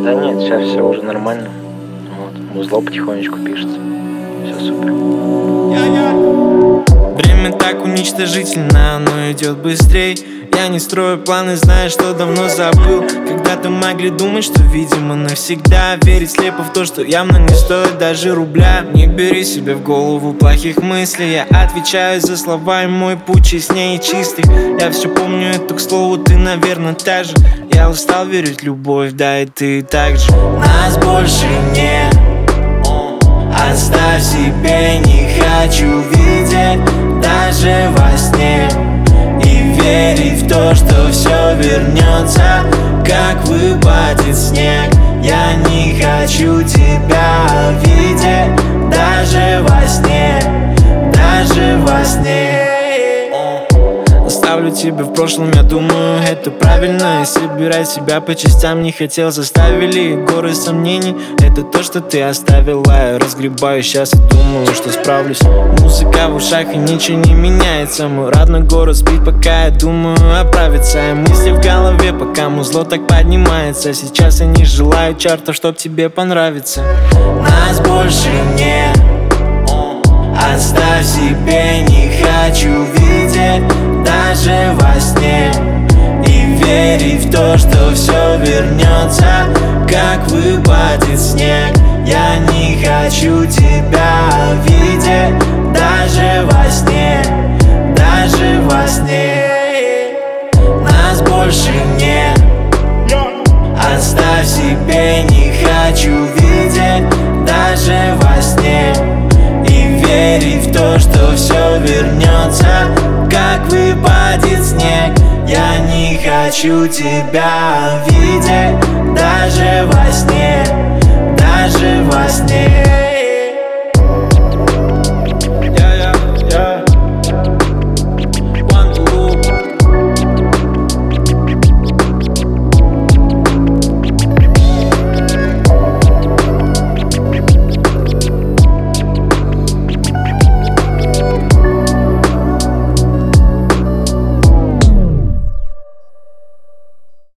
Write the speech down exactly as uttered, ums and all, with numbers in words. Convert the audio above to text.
Да нет, сейчас все уже нормально. Вот. Музло потихонечку пишется. Все супер. Время так уничтожительно, оно идет быстрей. Я не строю планы, зная, что давно забыл. Когда-то могли думать, что видимо навсегда. Верить слепо в то, что явно не стоит даже рубля. Не бери себе в голову плохих мыслей. Я отвечаю за слова, и мой путь честнее чистый. Я все помню, это, к слову, ты, наверное, та же. Я устал верить в любовь, да и ты так же. Нас больше нет, оставь себе, не хочу видеть даже во сне. И верить в то, что все вернется, как выпадет снег. Я не хочу тебя видеть даже во сне, даже во сне. Оставлю тебя в прошлом, я думаю, это правильно. И собирать себя по частям не хотел, заставили горы сомнений. Это то, что ты оставила. Я разгребаю сейчас и думаю, что справлюсь. Музыка в ушах и ничего не меняется. Мой родной город спит, пока я думаю оправиться. И мысли в голове, пока музло так поднимается. Сейчас я не желаю чарта, чтоб тебе понравиться. Нас больше нет, оставь себе, не хочу видеть даже во сне. И верить в то, что все вернется, как выпадет снег. Я не хочу тебя видеть даже во сне, даже во сне. Нас больше нет, оставь себе, не хочу видеть даже во сне. И верить в то, что все вернется, как выпадет снег. Я не хочу тебя видеть даже во сне, даже во сне.